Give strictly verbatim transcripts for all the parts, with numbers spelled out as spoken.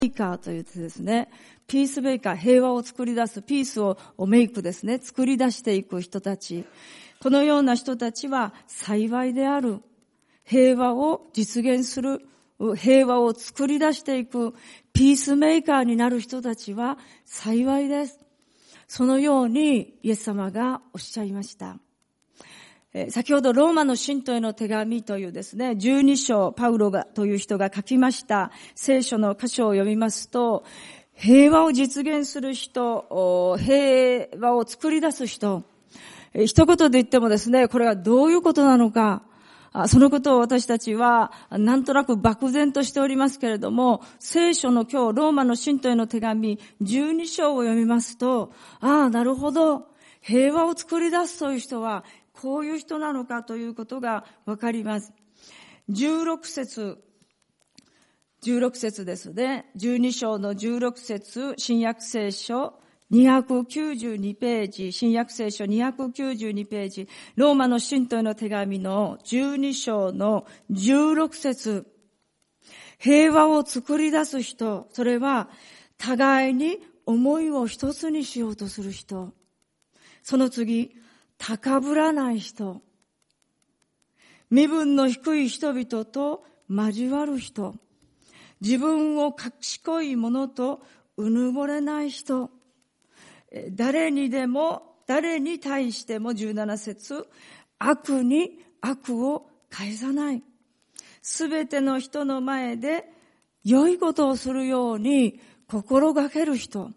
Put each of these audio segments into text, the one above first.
メーカーというですね、ピースメーカー、平和を作り出す、ピースをメイクですね、作り出していく人たち。このような人たちは幸いである。平和を実現する、平和を作り出していく、ピースメーカーになる人たちは幸いです。そのようにイエス様がおっしゃいました。先ほどローマの信徒への手紙というですね、じゅうに章、パウロがという人が書きました聖書の箇所を読みますと、平和を実現する人、平和を作り出す人、一言で言ってもですね、これがどういうことなのか、そのことを私たちはなんとなく漠然としておりますけれども、聖書の今日ローマの信徒への手紙じゅうに章を読みますと、ああ、なるほど、平和を作り出すという人はこういう人なのかということがわかります。じゅうろく節、じゅうろく節ですね。じゅうに章のじゅうろく節、新約聖書にひゃくきゅうじゅうにページ、新約聖書にひゃくきゅうじゅうにページ、ローマの信徒への手紙のじゅうに章のじゅうろく節、平和を作り出す人、それは互いに思いを一つにしようとする人。その次、高ぶらない人。身分の低い人々と交わる人。自分を賢い者とうぬぼれない人。誰にでも、誰に対してもじゅうなな節、悪に悪を返さない。すべての人の前で良いことをするように心がける人。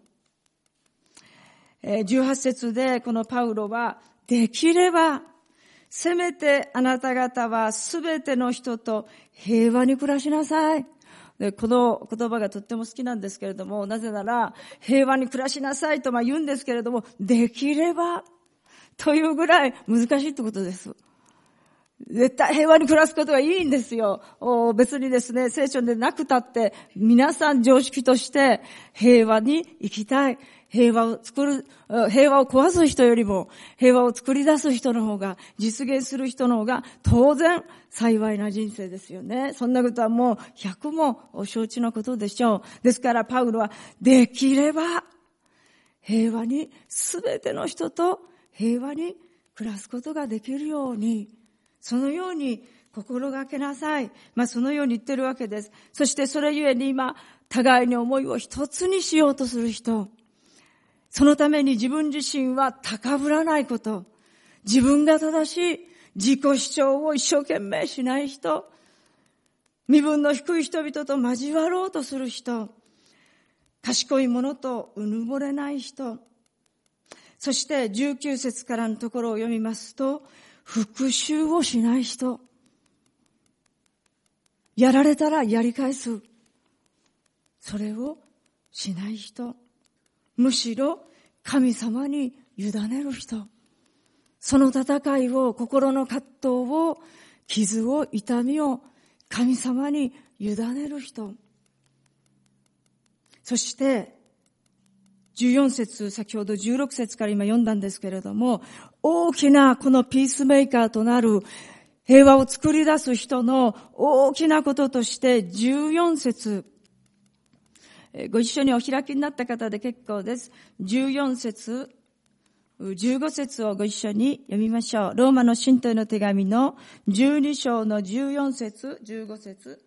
じゅうはち節でこのパウロは、できれば、せめてあなた方はすべての人と平和に暮らしなさい。で、この言葉がとっても好きなんですけれども、なぜなら平和に暮らしなさいとまあ言うんですけれども、できればというぐらい難しいってことです。絶対平和に暮らすことがいいんですよ。別にですね、聖書でなくたって皆さん常識として平和に生きたい。平和を作る、平和を壊す人よりも平和を作り出す人の方が、実現する人の方が当然幸いな人生ですよね。そんなことはもう百も承知のことでしょう。ですからパウロはできれば平和に、すべての人と平和に暮らすことができるように、そのように心がけなさい。まあそのように言ってるわけです。そしてそれゆえに今、互いに思いを一つにしようとする人。そのために自分自身は高ぶらないこと。自分が正しい自己主張を一生懸命しない人。身分の低い人々と交わろうとする人。賢い者とうぬぼれない人。そしてじゅうきゅう節からのところを読みますと、復讐をしない人。やられたらやり返す。それをしない人。むしろ神様に委ねる人。その戦いを、心の葛藤を、傷を、痛みを神様に委ねる人。そしてじゅうよん節、先ほどじゅうろく節から今読んだんですけれども、大きなこのピースメーカーとなる平和を作り出す人の大きなこととしてじゅうよん節、ご一緒にお開きになった方で結構です。じゅうよん節、じゅうご節をご一緒に読みましょう。ローマの信徒への手紙のじゅうに章のじゅうよん節、じゅうご節。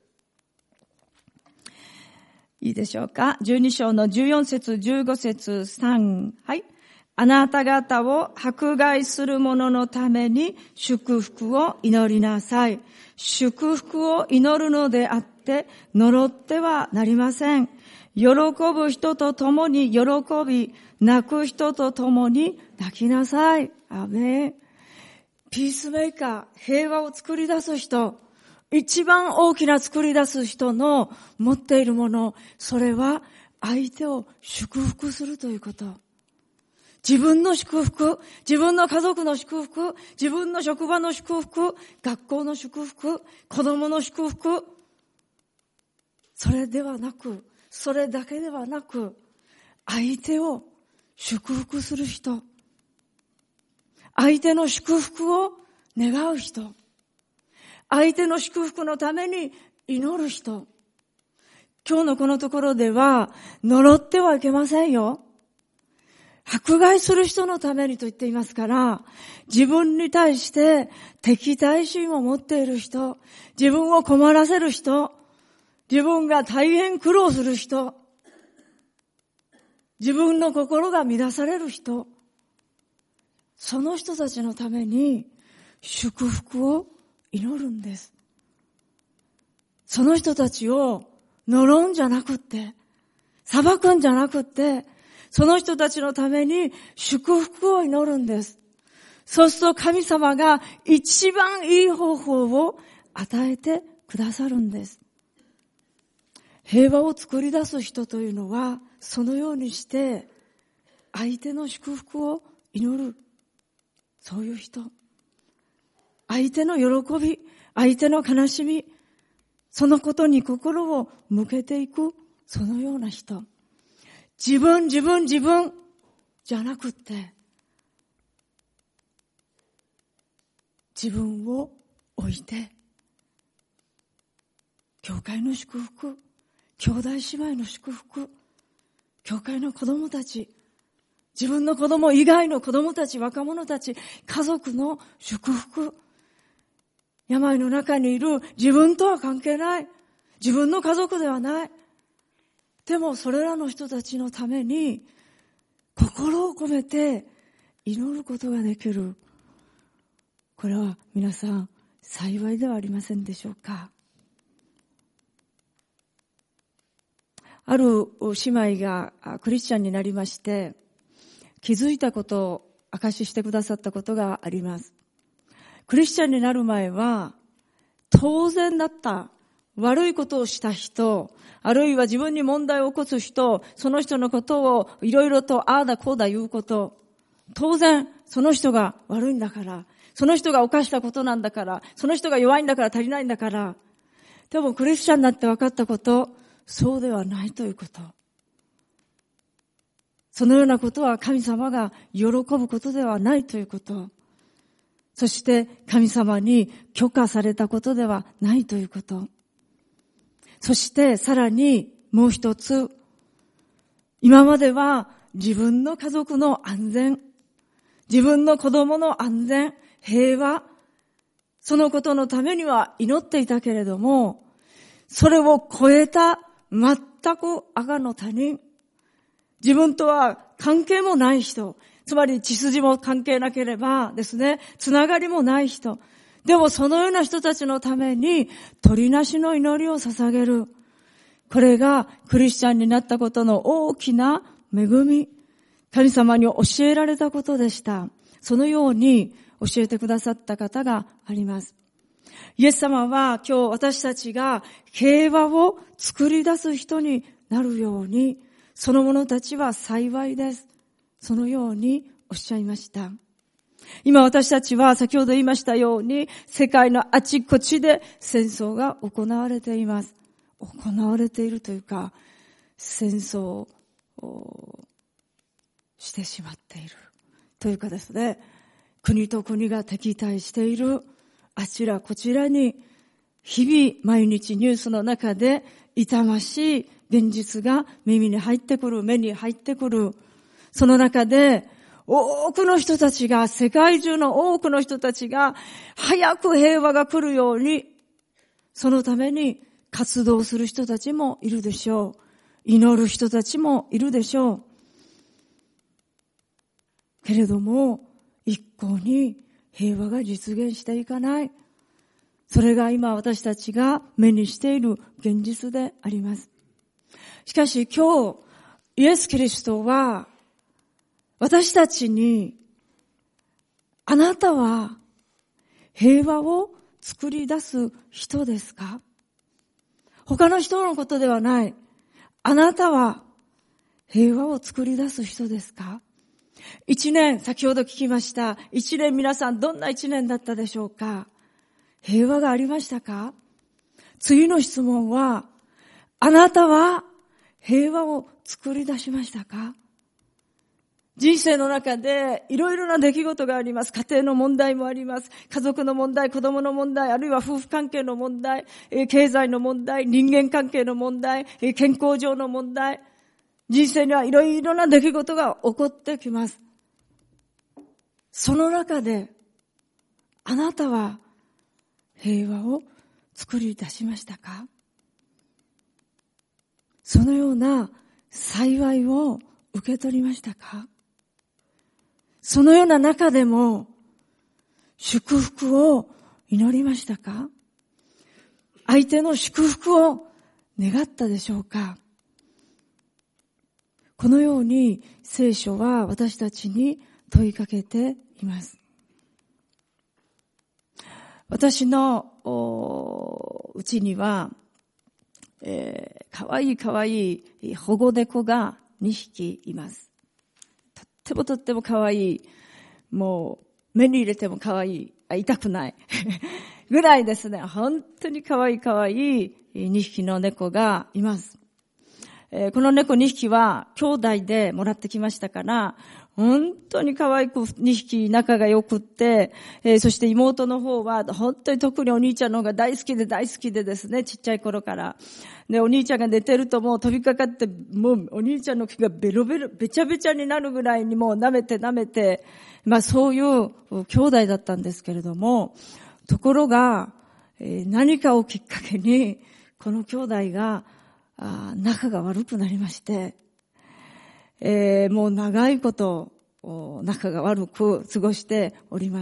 いいでしょうか。じゅうに章のじゅうよん節、じゅうご節、さん。はい。あなた方を迫害する者のために祝福を祈りなさい。祝福を祈るのであって呪ってはなりません。喜ぶ人と共に喜び、泣く人と共に泣きなさい。アメン。ピースメーカー、平和を作り出す人、一番大きな作り出す人の持っているもの、それは相手を祝福するということ。自分の祝福、自分の家族の祝福、自分の職場の祝福、学校の祝福、子供の祝福、それではなく、それだけではなく、相手を祝福する人、相手の祝福を願う人、相手の祝福のために祈る人、 今日のこのところでは、呪ってはいけませんよ。迫害する人のためにと言っていますから、自分に対して敵対心を持っている人、自分を困らせる人、自分が大変苦労する人、自分の心が乱される人、その人たちのために祝福を祈るんです。その人たちを呪うんじゃなくって、裁くんじゃなくって、その人たちのために祝福を祈るんです。そうすると神様が一番いい方法を与えてくださるんです。平和を作り出す人というのは、そのようにして相手の祝福を祈る。そういう人。相手の喜び、相手の悲しみ、そのことに心を向けていく、そのような人。自分、自分、自分じゃなくって、自分を置いて、教会の祝福、兄弟姉妹の祝福、教会の子供たち、自分の子供以外の子供たち、若者たち、家族の祝福、病の中にいる自分とは関係ない、自分の家族ではない、でもそれらの人たちのために心を込めて祈ることができる。これは皆さん幸いではありませんでしょうか。ある姉妹がクリスチャンになりまして、気づいたことを証ししてくださったことがあります。クリスチャンになる前は当然だった悪いことをした人、あるいは自分に問題を起こす人、その人のことをいろいろとああだこうだ言うこと、当然その人が悪いんだから、その人が犯したことなんだから、その人が弱いんだから足りないんだから。でもクリスチャンになって分かったこと、そうではないということ。そのようなことは神様が喜ぶことではないということ。そして神様に許可されたことではないということ。そしてさらにもう一つ、今までは自分の家族の安全、自分の子供の安全、平和、そのことのためには祈っていたけれども、それを超えた全く赤の他人、自分とは関係もない人、つまり血筋も関係なければですね、つながりもない人、でもそのような人たちのために取りなしの祈りを捧げる。これがクリスチャンになったことの大きな恵み、神様に教えられたことでした。そのように教えてくださった方があります。イエス様は今日私たちが平和を作り出す人になるように、その者たちは幸いです。そのようにおっしゃいました。今私たちは先ほど言いましたように、世界のあちこちで戦争が行われています。行われているというか、戦争をしてしまっているというかですね、国と国が敵対している、あちらこちらに日々毎日ニュースの中で痛ましい現実が耳に入ってくる、目に入ってくる。その中で多くの人たちが、世界中の多くの人たちが早く平和が来るように、そのために活動する人たちもいるでしょう。祈る人たちもいるでしょう。けれども一向に平和が実現していかない。それが今私たちが目にしている現実であります。しかし今日イエス・キリストは私たちに、あなたは平和を作り出す人ですか？他の人のことではない。あなたは平和を作り出す人ですか？一年、先ほど聞きました。一年、皆さんどんな一年だったでしょうか？平和がありましたか？次の質問は、あなたは平和を作り出しましたか？ 人生の中でいろいろな出来事があります。家庭の問題もあります。家族の問題、子供の問題、あるいは夫婦関係の問題、経済の問題、人間関係の問題、健康上の問題。人生にはいろいろな出来事が起こってきます。その中で、あなたは平和を作り出しましたか？そのような幸いを受け取りましたか？そのような中でも祝福を祈りましたか？相手の祝福を願ったでしょうか？このように聖書は私たちに問いかけています。私のうちには、えー、かわいいかわいい保護猫がにひきいます。とってもとってもかわいい。もう目に入れてもかわいい。あ、痛くない。ぐらいですね。本当にかわいいかわいいにひきの猫がいます。えー、この猫にひきは兄弟でもらってきましたから、本当に可愛くにひき仲が良くって、えー、そして妹の方は本当に特にお兄ちゃんの方が大好きで大好きでですね、ちっちゃい頃から。で、お兄ちゃんが寝てるともう飛びかかって、もうお兄ちゃんの毛がベロベロ、べちゃべちゃになるぐらいにもう舐めて舐めて、まあそういう兄弟だったんですけれども、ところが、えー、何かをきっかけに、この兄弟が、あ仲が悪くなりまして、えー、もう長いこと仲が悪く過ごしております。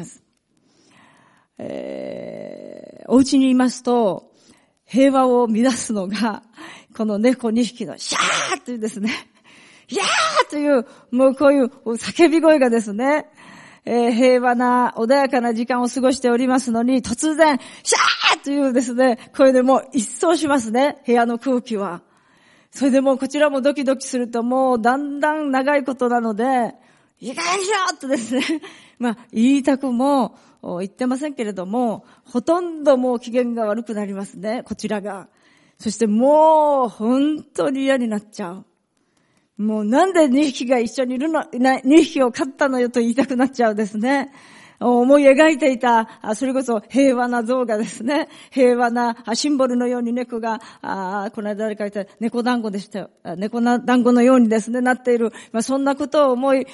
えー、お家にいますと平和を乱すのがこの猫にひきのシャーというですね、ヒャーというもうこういう叫び声がですね、えー、平和な穏やかな時間を過ごしておりますのに突然シャーというですね声でもう一掃しますね、部屋の空気は。それでもうこちらもドキドキするともうだんだん長いことなので、いい加減しろとですね、まあ言いたくも言ってませんけれども、ほとんどもう機嫌が悪くなりますね、こちらが。そしてもう本当に嫌になっちゃう。もうなんでにひきが一緒にいるの、にひきを飼ったのよと言いたくなっちゃうですね。思い描いていた、それこそ平和な像がですね、平和なシンボルのように猫が、あこの間誰か言った猫団子でしたよ。猫団子のようにですね、なっている。まあ、そんなことを思い、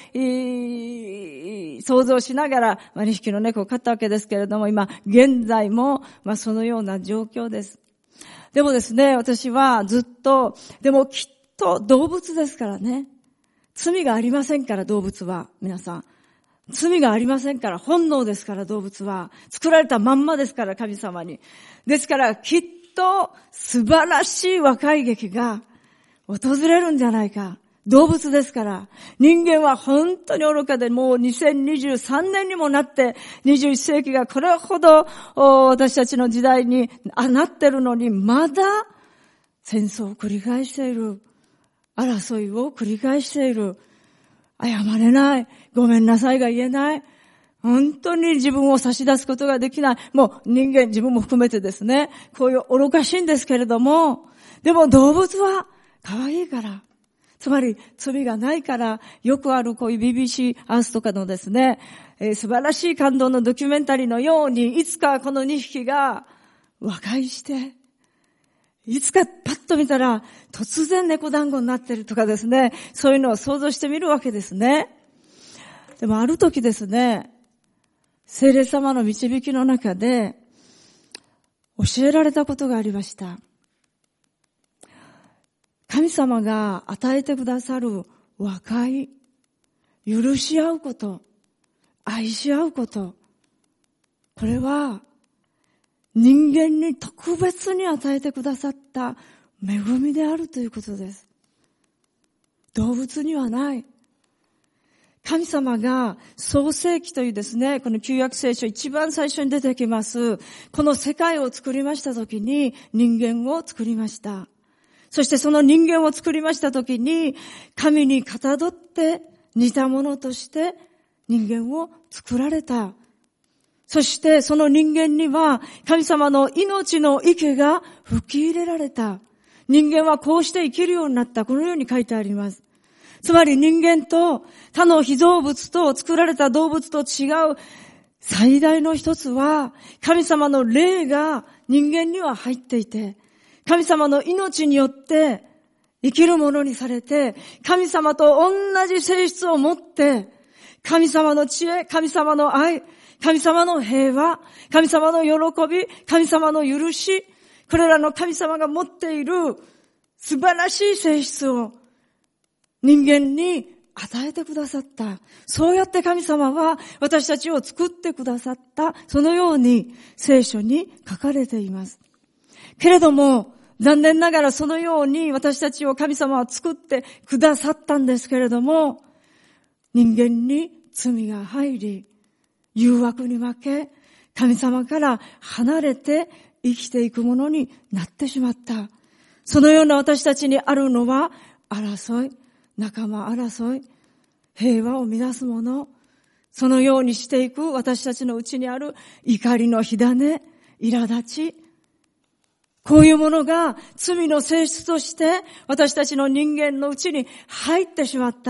想像しながら、まあ、にひきの猫を飼ったわけですけれども、今、現在も、まあ、そのような状況です。でもですね、私はずっと、でもきっと動物ですからね。罪がありませんから、動物は。皆さん。罪がありませんから、本能ですから、動物は。作られたまんまですから、神様に。ですから、きっと素晴らしい和解劇が訪れるんじゃないか。動物ですから。人間は本当に愚かで、もうにせんにじゅうさんねんにもなって、にじゅういっせいきがこれほど私たちの時代になってるのに、まだ戦争を繰り返している。争いを繰り返している。謝れない。ごめんなさいが言えない。本当に自分を差し出すことができない。もう人間、自分も含めてですね、こういう愚かしいんですけれども、でも動物は可愛いから。つまり罪がないから、よくあるこういう ビービーシー アースとかのですね、えー、素晴らしい感動のドキュメンタリーのように、いつかこのにひきが和解して、いつかパッと見たら突然猫団子になってるとかですね、そういうのを想像してみるわけですね。でもある時ですね、聖霊様の導きの中で教えられたことがありました。神様が与えてくださる和解、許し合うこと、愛し合うこと、これは人間に特別に与えてくださった恵みであるということです。動物にはない。神様が創世記というですね、この旧約聖書一番最初に出てきます、この世界を作りましたときに人間を作りました。そしてその人間を作りましたときに、神にかたどって似たものとして人間を作られた。そしてその人間には神様の命の息が吹き入れられた。人間はこうして生きるようになった。このように書いてあります。 つまり人間と他の被造物と作られた動物と違う最大の一つは、神様の霊が人間には入っていて、神様の命によって生きるものにされて、神様と同じ性質を持って、神様の知恵、神様の愛、神様の平和、神様の喜び、神様の許し、これらの神様が持っている素晴らしい性質を人間に与えてくださった。そうやって神様は私たちを作ってくださった。そのように聖書に書かれています。けれども、残念ながらそのように私たちを神様は作ってくださったんですけれども、人間に罪が入り、誘惑に負け、神様から離れて生きていくものになってしまった。そのような私たちにあるのは争い、仲間争い、平和を乱すもの、そのようにしていく私たちのうちにある怒りの火種、苛立ち、こういうものが罪の性質として私たちの人間のうちに入ってしまった。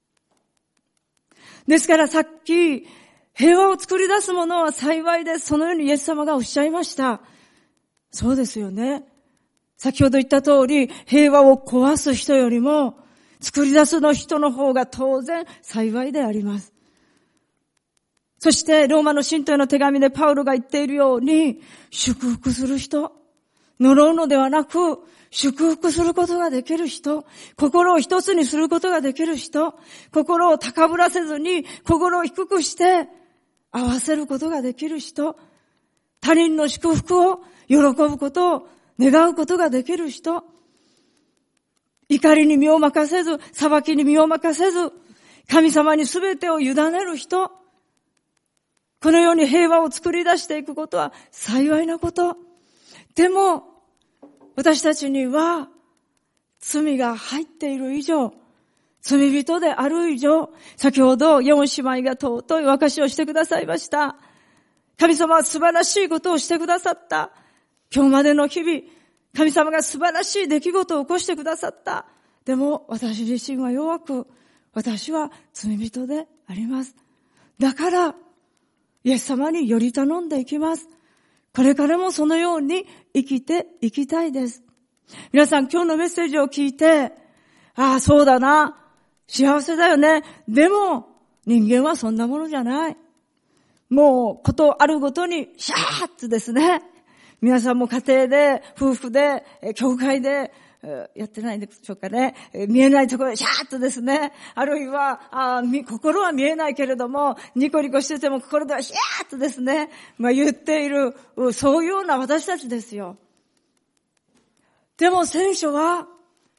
ですからさっき、平和を作り出すものは幸いです。そのようにイエス様がおっしゃいました。そうですよね。先ほど言った通り、平和を壊す人よりも、作り出すの人の方が当然幸いであります。そして、ローマの信徒への手紙でパウロが言っているように、祝福する人、呪うのではなく、祝福することができる人、心を一つにすることができる人、心を高ぶらせずに、心を低くして、合わせることができる人、他人の祝福を喜ぶことを願うことができる人、怒りに身を任せず、裁きに身を任せず、神様に全てを委ねる人、このように平和を作り出していくことは幸いなこと。でも、私たちには罪が入っている以上、罪人である以上、先ほど四姉妹が尊いお証しをしてくださいました。神様は素晴らしいことをしてくださった。今日までの日々、神様が素晴らしい出来事を起こしてくださった。でも私自身は弱く、私は罪人であります。だから、イエス様により頼んでいきます。これからもそのように生きていきたいです。皆さん今日のメッセージを聞いて、ああ、そうだな。幸せだよね。でも、人間はそんなものじゃない。もう、ことあるごとに、シャーッとですね。皆さんも家庭で、夫婦で、教会で、やってないんでしょうかね。見えないところでシャーッとですね。あるいは、あ心は見えないけれども、ニコニコしてても心ではシャーッとですね。まあ言っている、そういうような私たちですよ。でも聖書は、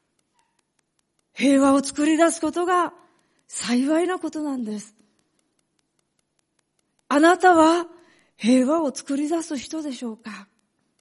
平和を作り出すことが幸いなことなんです。あなたは平和を作り出す人でしょうか？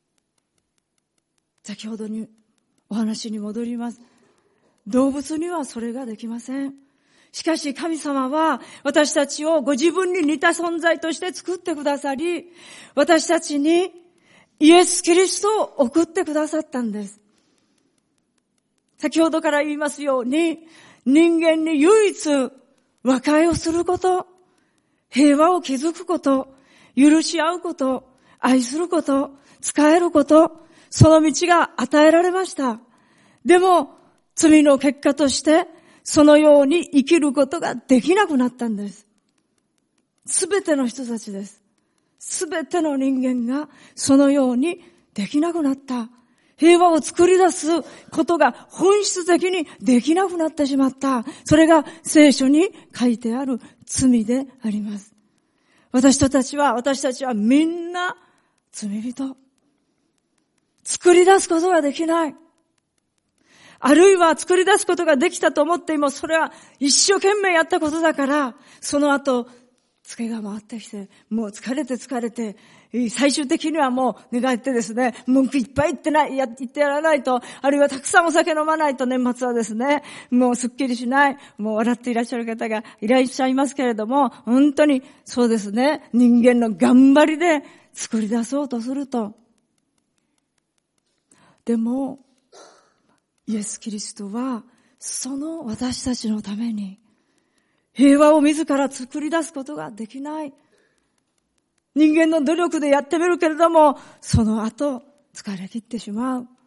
先ほどにお話に戻ります。動物にはそれができません。しかし神様は私たちをご自分に似た存在として作ってくださり、私たちにイエス・キリストを送ってくださったんです。先ほどから言いますように、人間に唯一和解をすること、平和を築くこと、許し合うこと、愛すること、仕えること、その道が与えられました。でも、罪の結果として、そのように生きることができなくなったんです。すべての人たちです。すべての人間がそのようにできなくなった。平和を作り出すことが本質的にできなくなってしまった。それが聖書に書いてある罪であります。私たちは、私たちはみんな罪人。作り出すことができない。あるいは作り出すことができたと思っても、それは一生懸命やったことだから、その後、ツケが回ってきて、もう疲れて疲れて、最終的にはもう願ってですね、文句いっぱい言ってない、や、言ってやらないと、あるいはたくさんお酒飲まないと年末はですね、もうすっきりしない、もう笑っていらっしゃる方がいらっしゃいますけれども、本当にそうですね、人間の頑張りで作り出そうとすると。でも、イエス・キリストはその私たちのために平和を自ら作り出すことができない。人間の努力でやってみるけれども、その後疲れ切ってしまう。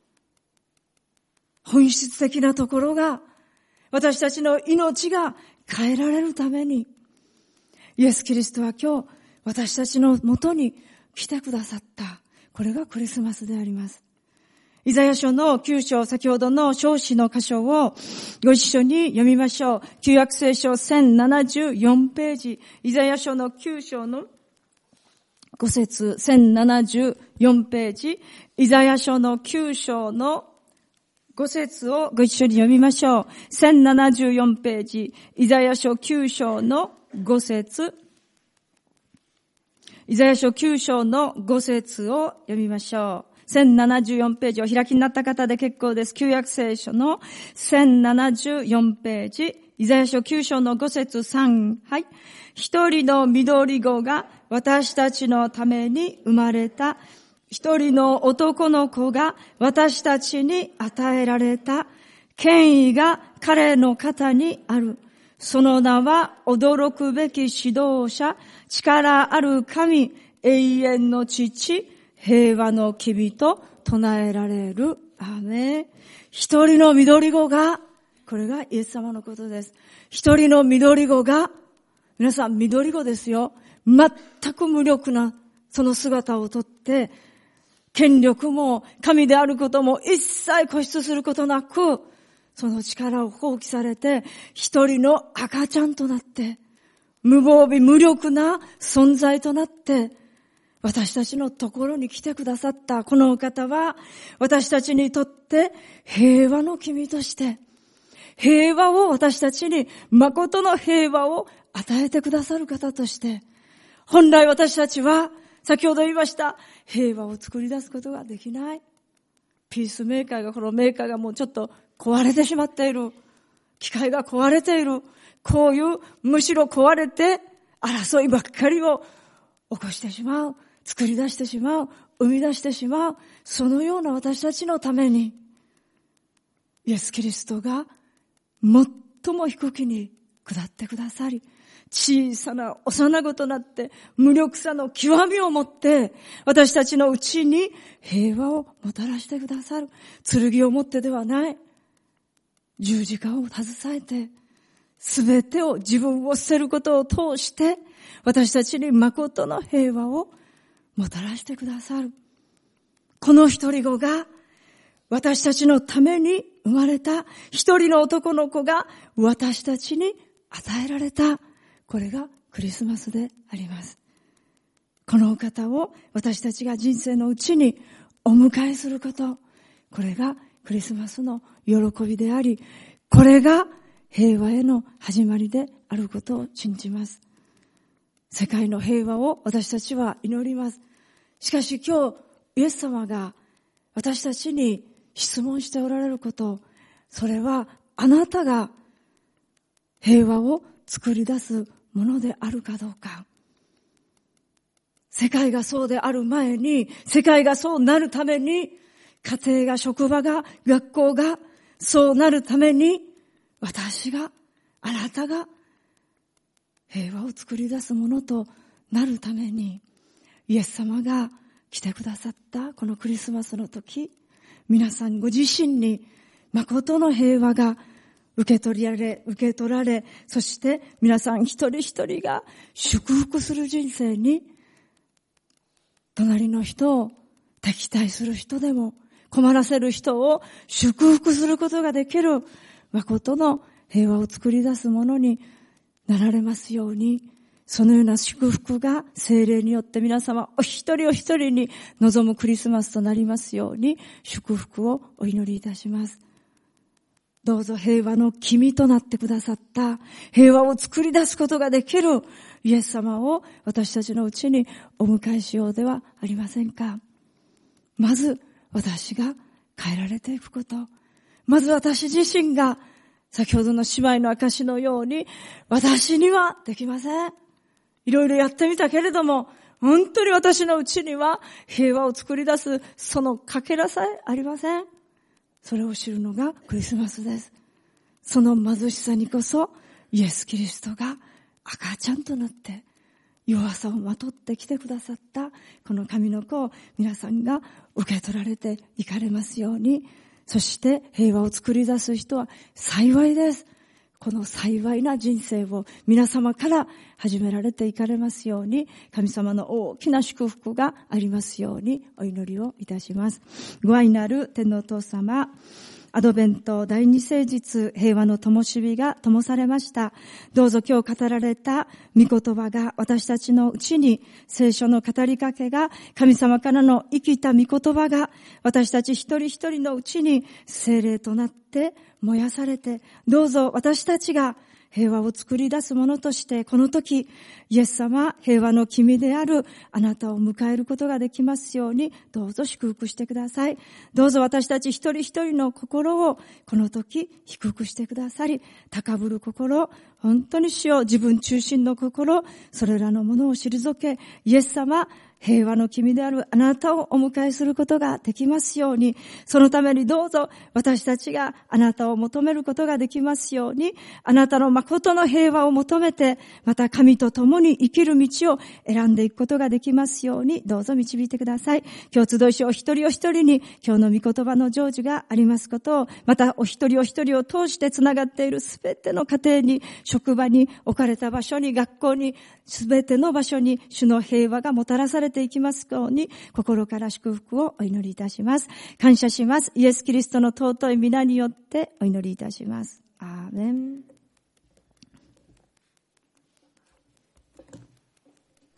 本質的なところが、私たちの命が変えられるために、イエス・キリストは今日私たちのもとに来てくださった。これがクリスマスであります。イザヤ書のきゅう章、先ほどの唱詞の箇所をご一緒に読みましょう。旧約聖書せんななじゅうよんページ、イザヤ書のきゅう章のご節、せんななじゅうよんページ、イザヤ書のきゅう章のご節をご一緒に読みましょう。せんななじゅうよんページ、イザヤ書きゅう章のご節、イザヤ書きゅう章のご節を読みましょう。せんななじゅうよんページを開きになった方で結構です。旧約聖書のせんななじゅうよんページ、イザヤ書きゅう章のご節さん、はい。一人の緑子が私たちのために生まれた。一人の男の子が私たちに与えられた。権威が彼の肩にある。その名は驚くべき指導者、力ある神、永遠の父、平和の君と唱えられる。アーメン。一人の緑子が、これがイエス様のことです。一人の緑子が、皆さん緑子ですよ。全く無力なその姿をとって、権力も神であることも一切固執することなく、その力を放棄されて、一人の赤ちゃんとなって、無防備無力な存在となって、私たちのところに来てくださったこのお方は、私たちにとって平和の君として、平和を私たちに、誠の平和を与えてくださる方として、本来私たちは、先ほど言いました、平和を作り出すことができない。ピースメーカーが、このメーカーがもうちょっと壊れてしまっている。機械が壊れている。こういう、むしろ壊れて、争いばっかりを起こしてしまう。作り出してしまう。生み出してしまう。そのような私たちのために、イエス・キリストが最も低きに下ってくださり、小さな幼子となって無力さの極みをもって私たちのうちに平和をもたらしてくださる。剣を持ってではない。十字架を携えてすべてを自分を捨てることを通して私たちに誠の平和をもたらしてくださる。この一人子が私たちのために生まれた一人の男の子が私たちに与えられた。これがクリスマスであります。このお方を私たちが人生のうちにお迎えすること。これがクリスマスの喜びであり、これが平和への始まりであることを信じます。世界の平和を私たちは祈ります。しかし今日、イエス様が私たちに質問しておられること、それはあなたが平和を作り出すものであるかどうか。世界がそうである前に、世界がそうなるために、家庭が、職場が、学校がそうなるために、私が、あなたが平和を作り出すものとなるために、イエス様が来てくださったこのクリスマスの時、皆さんご自身に誠の平和が受け取られ、受け取られ、そして皆さん一人一人が祝福する人生に、隣の人を敵対する人でも困らせる人を祝福することができる誠の平和を作り出すものになられますように、そのような祝福が聖霊によって皆様お一人お一人に望むクリスマスとなりますように、祝福をお祈りいたします。どうぞ平和の君となってくださった、平和を作り出すことができるイエス様を私たちのうちにお迎えしようではありませんか。まず私が変えられていくこと。まず私自身が先ほどの姉妹の証のように、私にはできません。いろいろやってみたけれども、本当に私のうちには平和を作り出すそのかけらさえありません。それを知るのがクリスマスです。 その貧しさにこそイエス・キリストが赤ちゃんとなって弱さをまとってきてくださったこの神の子を皆さんが受け取られていかれますように。そして平和を作り出す人は幸いです。この幸いな人生を皆様から始められていかれますように、神様の大きな祝福がありますようにお祈りをいたします。ご愛なる天皇お父様、アドベント第二聖日平和の灯火が灯されました。どうぞ今日語られた御言葉が私たちのうちに、聖書の語りかけが、神様からの生きた御言葉が私たち一人一人のうちに聖霊となって燃やされて、どうぞ私たちが平和を作り出すものとして、この時、イエス様、平和の君であるあなたを迎えることができますように、どうぞ祝福してください。どうぞ私たち一人一人の心を、この時、低くしてくださり、高ぶる心、本当に主よ、自分中心の心、それらのものを退け、イエス様、平和の君であるあなたをお迎えすることができますように、そのためにどうぞ私たちがあなたを求めることができますように、あなたの誠の平和を求めて、また神と共に生きる道を選んでいくことができますように、どうぞ導いてください。今日集いしお一人お一人に今日の御言葉の成就がありますことを、またお一人お一人を通してつながっているすべての家庭に、職場に、置かれた場所に、学校に、すべての場所に主の平和がもたらされていきますように、心から祝福をお祈りいたします。感謝します。イエス・キリストの尊い皆によってお祈りいたします。アーメン。